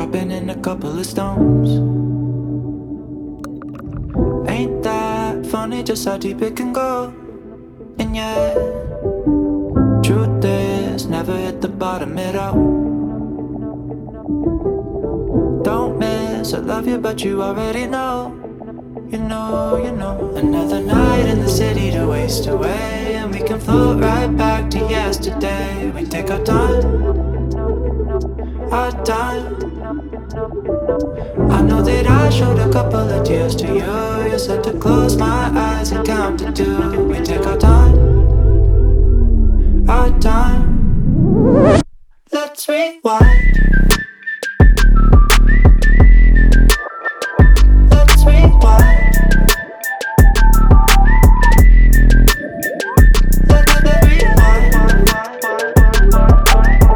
dropping in a couple of stones. Ain't that funny just how deep it can go? And yeah, truth is, never hit the bottom at all. Don't miss, I love you, but you already know. You know, you know. Another night in the city to waste away, and we can float right back to yesterday. We take our time, our time. I know that I showed a couple of tears to you. You said to close my eyes and count to two. We take our time, our time. Let's rewind.